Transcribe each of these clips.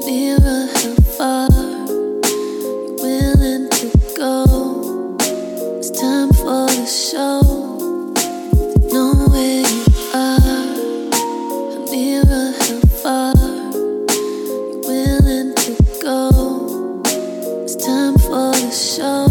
Mirror, how far you willing to go? It's time for the show. Know where you are. A mirror, how far you willing to go? It's time for the show.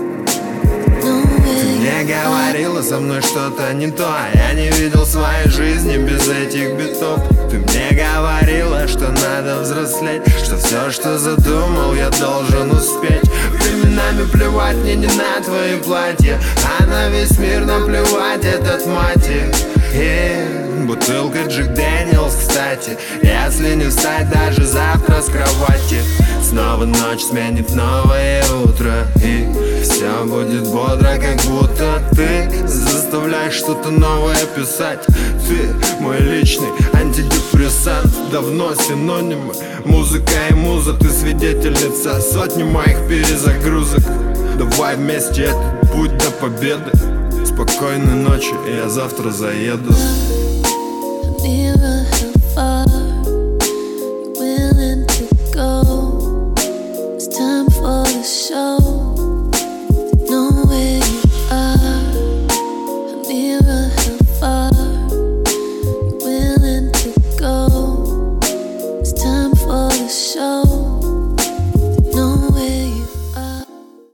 Мне говорила, со мной что-то не то. Я не видел своей жизни без этих битов. Ты мне говорила, что надо взрослеть, что все, что задумал, я должен успеть. Временами плевать мне не на твои платья, а на весь мир наплевать, этот мотив. Бутылка Джек Дэниелс, кстати. Если не встать даже завтра с кровати, снова ночь сменит новое утро, и все будет бодро, как будто ты заставляешь что-то новое писать. Ты мой личный антидепрессант, давно синонимы. Музыка и муза, ты свидетельница сотни моих перезагрузок. Давай вместе этот путь до победы. Спокойной ночи, я завтра заеду.